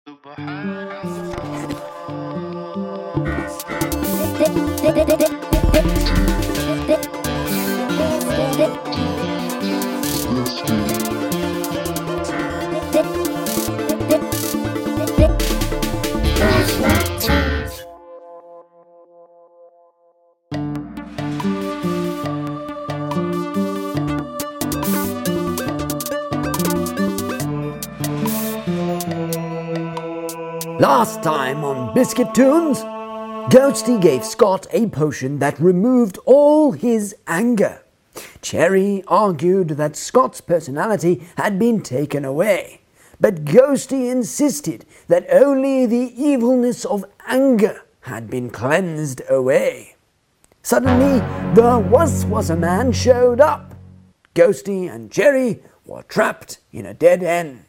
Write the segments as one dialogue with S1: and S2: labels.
S1: Last time on Biscuit Tunes, Ghosty gave Scott a potion that removed all his anger. Cherry argued that Scott's personality had been taken away, but Ghosty insisted that only the evilness of anger had been cleansed away. Suddenly, the Was-Was-A-Man showed up. Ghosty and Cherry were trapped in a dead end.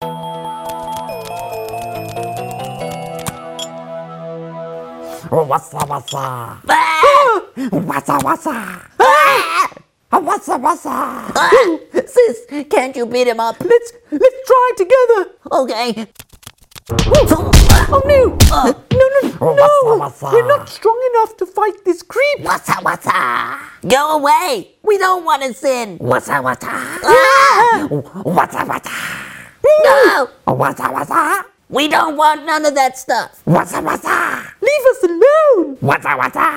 S2: Wassa. Sis, can't you beat him up?
S1: Let's try together.
S2: Okay.
S1: Oh no! No! We're not strong enough to fight this creep.
S2: Wassa. Go away. We don't want to sin. Wassa. No. Wassa. We don't want none of that stuff. Wassa.
S1: Leave us alone.
S2: Wassa.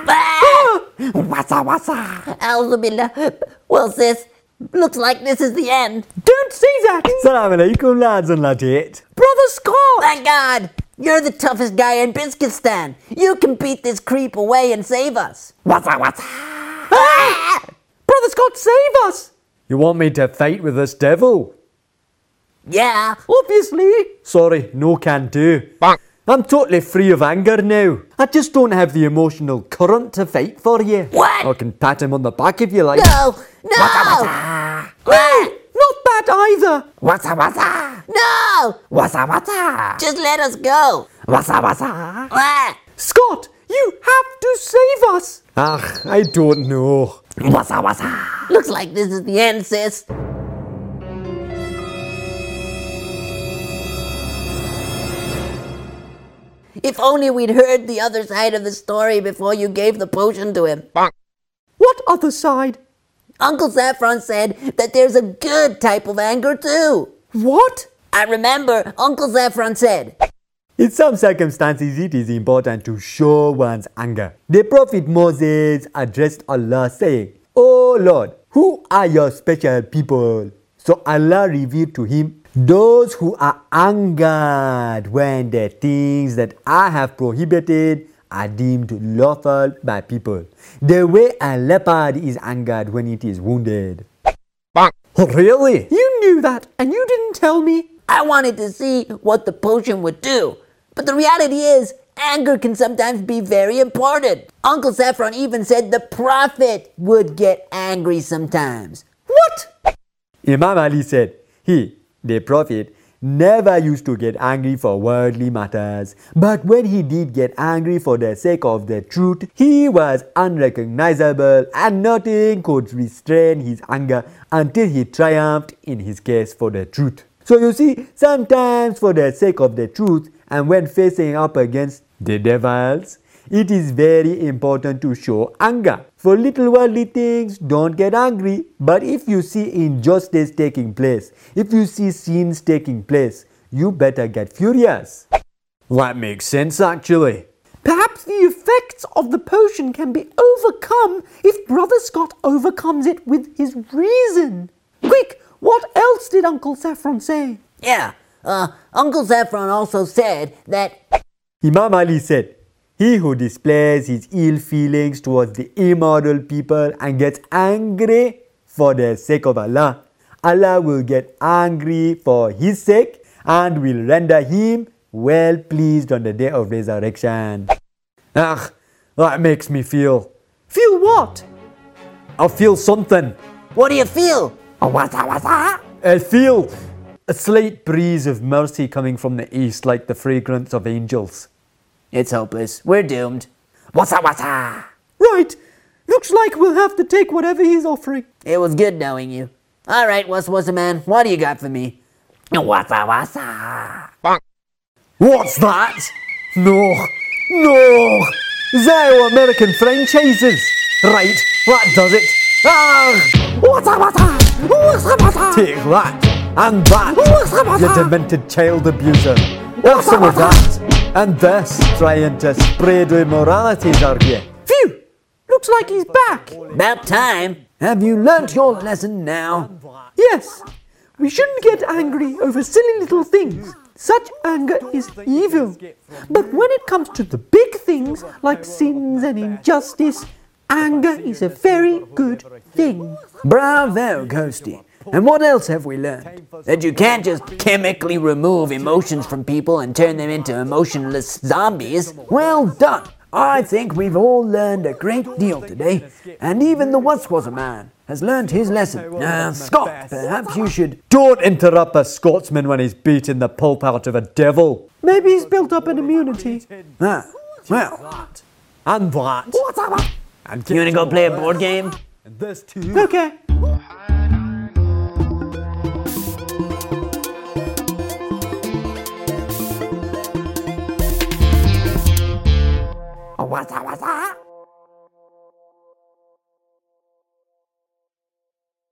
S2: Alhamdulillah. Well, sis, looks like this is the end.
S1: Don't say that.
S3: Assalamu alaikum, lads and ladette.
S1: Brother Scott.
S2: Thank God. You're the toughest guy in Biscuitstan. You can beat this creep away and save us. Wassa.
S1: Brother Scott, save us.
S3: You want me to fight with this devil?
S2: Yeah.
S1: Obviously.
S3: Sorry, no can do. I'm totally free of anger now. I just don't have the emotional current to fight for you.
S2: What?
S3: I can pat him on the back if you like.
S2: No.
S1: Not that either.
S2: No. Just let us go.
S1: Scott, you have to save us.
S3: I don't know.
S2: Looks like this is the end, sis. If only we'd heard the other side of the story before you gave the potion to him.
S1: What other side?
S2: Uncle Saffron said that there's a good type of anger too.
S1: What?
S2: I remember Uncle Saffron said,
S3: In some circumstances, it is important to show one's anger. The Prophet Moses addressed Allah saying, "O Lord, who are your special people?" So Allah revealed to him, "Those who are angered when the things that I have prohibited are deemed lawful by people. The way a leopard is angered when it is wounded." Really?
S1: You knew that and you didn't tell me.
S2: I wanted to see what the potion would do. But the reality is, anger can sometimes be very important. Uncle Saffron even said the Prophet would get angry sometimes.
S1: What?
S3: Imam Ali said, he, the Prophet, never used to get angry for worldly matters, but when he did get angry for the sake of the truth, he was unrecognizable and nothing could restrain his anger until he triumphed in his case for the truth. So you see, sometimes for the sake of the truth and when facing up against the devils, it is very important to show anger. For little worldly things, don't get angry. But if you see injustice taking place, if you see sins taking place, you better get furious. That makes sense actually.
S1: Perhaps the effects of the potion can be overcome if Brother Scott overcomes it with his reason. Quick, what else did Uncle Saffron say?
S2: Yeah, Uncle Saffron also said that
S3: Imam Ali said, he who displays his ill feelings towards the immoral people and gets angry for the sake of Allah, Allah will get angry for his sake and will render him well pleased on the day of resurrection. That makes me feel.
S1: Feel what?
S3: I feel something.
S2: What do you feel?
S3: I feel a slight breeze of mercy coming from the east like the fragrance of angels.
S2: It's hopeless. We're doomed.
S1: Right. Looks like we'll have to take whatever he's offering.
S2: It was good knowing you. All right, Was-Was-A-Man, what do you got for me?
S3: What's that? No, no. They're American franchises. Right, that does it. Take that, and that, you demented child abuser. Have some of that, and this, trying to spread immoralities, are you?
S1: Phew! Looks like he's back.
S2: About time.
S1: Have you learnt your lesson now?
S3: Yes, we shouldn't get angry over silly little things. Such anger is evil. But when it comes to the big things like sins and injustice, anger is a very good thing.
S1: Bravo, Ghosty. And what else have we learned?
S2: That you can't just chemically remove emotions from people and turn them into emotionless zombies.
S1: Well done. I think we've all learned a great deal today, and even the once-was-a-man has learned his lesson. Now, Scott, perhaps you should...
S3: Don't interrupt a Scotsman when he's beating the pulp out of a devil. Maybe he's built up an immunity.
S1: Ah, well...
S3: And that. And
S2: You wanna go play a board game?
S3: And this too.
S1: Okay.
S2: What's that?